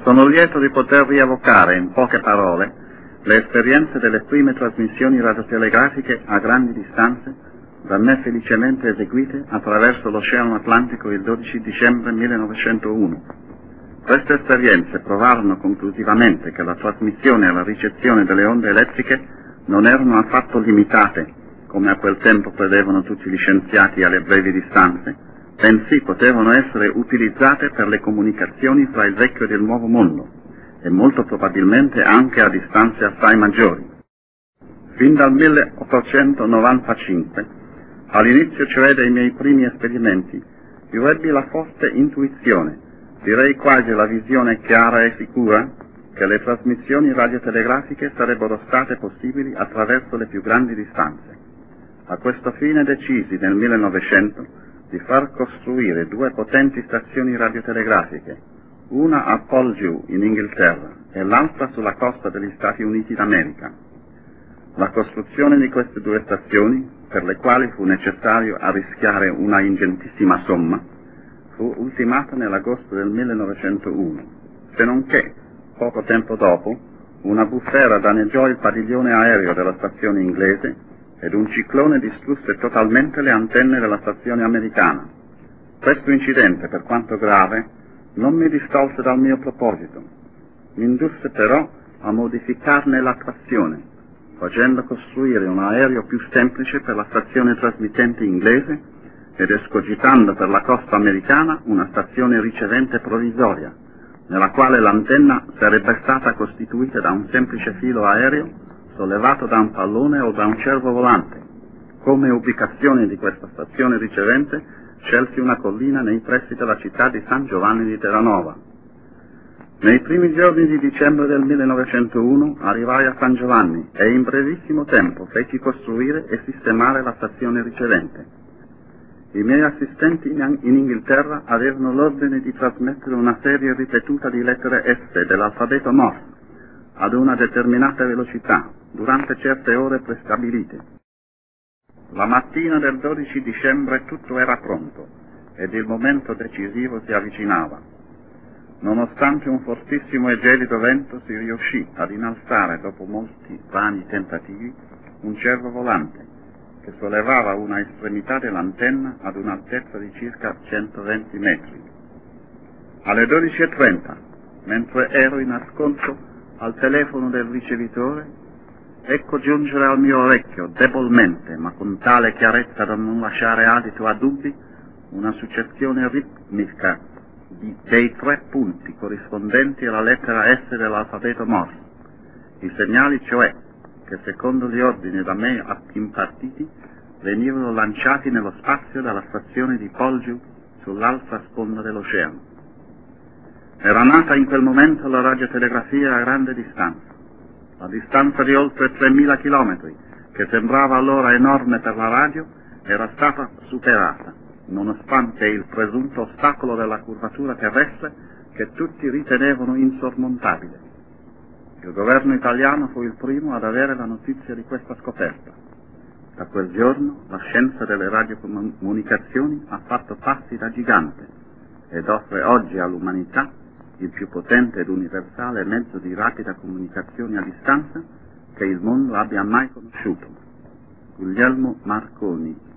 Sono lieto di poter rievocare in poche parole le esperienze delle prime trasmissioni radiotelegrafiche a grandi distanze, da me felicemente eseguite attraverso l'Oceano Atlantico il 12 dicembre 1901. Queste esperienze provarono conclusivamente che la trasmissione e la ricezione delle onde elettriche non erano affatto limitate, come a quel tempo credevano tutti gli scienziati, alle brevi distanze, bensì potevano essere utilizzate per le comunicazioni fra il vecchio ed il nuovo mondo, e molto probabilmente anche a distanze assai maggiori. Fin dal 1895, all'inizio cioè dei miei primi esperimenti, io ebbi la forte intuizione, direi quasi la visione chiara e sicura, che le trasmissioni radiotelegrafiche sarebbero state possibili attraverso le più grandi distanze. A questo fine decisi nel 1900 di far costruire 2 potenti stazioni radiotelegrafiche, una a Poldhu in Inghilterra e l'altra sulla costa degli Stati Uniti d'America. La costruzione di queste 2 stazioni, per le quali fu necessario arrischiare una ingentissima somma, fu ultimata nell'agosto del 1901, se non che, poco tempo dopo, una bufera danneggiò il padiglione aereo della stazione inglese ed un ciclone distrusse totalmente le antenne della stazione americana. Questo incidente, per quanto grave, non mi distolse dal mio proposito. Mi indusse però a modificarne l'attrazione, facendo costruire un aereo più semplice per la stazione trasmittente inglese ed escogitando per la costa americana una stazione ricevente provvisoria, nella quale l'antenna sarebbe stata costituita da un semplice filo aereo sollevato da un pallone o da un cervo volante. Come ubicazione di questa stazione ricevente scelsi una collina nei pressi della città di San Giovanni di Terranova. Nei primi giorni di dicembre del 1901 arrivai a San Giovanni e in brevissimo tempo feci costruire e sistemare la stazione ricevente. I miei assistenti in Inghilterra avevano l'ordine di trasmettere una serie ripetuta di lettere S dell'alfabeto Morse ad una determinata velocità durante certe ore prestabilite. La mattina del 12 dicembre tutto era pronto ed il momento decisivo si avvicinava. Nonostante un fortissimo e gelido vento si riuscì ad innalzare, dopo molti vani tentativi, un cervo volante che sollevava una estremità dell'antenna ad un'altezza di circa 120 metri. Alle 12:30, mentre ero in ascolto al telefono del ricevitore, ecco giungere al mio orecchio, debolmente, ma con tale chiarezza da non lasciare adito a dubbi, una successione ritmica dei 3 punti corrispondenti alla lettera S dell'alfabeto Morse. I segnali, cioè, che secondo gli ordini da me impartiti, venivano lanciati nello spazio dalla stazione di Poldhu sull'altra sponda dell'oceano. Era nata in quel momento la radiotelegrafia a grande distanza. La distanza di oltre 3.000 chilometri, che sembrava allora enorme per la radio, era stata superata, nonostante il presunto ostacolo della curvatura terrestre che tutti ritenevano insormontabile. Il governo italiano fu il primo ad avere la notizia di questa scoperta. Da quel giorno la scienza delle radiocomunicazioni ha fatto passi da gigante ed offre oggi all'umanità il più potente ed universale mezzo di rapida comunicazione a distanza che il mondo abbia mai conosciuto. Guglielmo Marconi.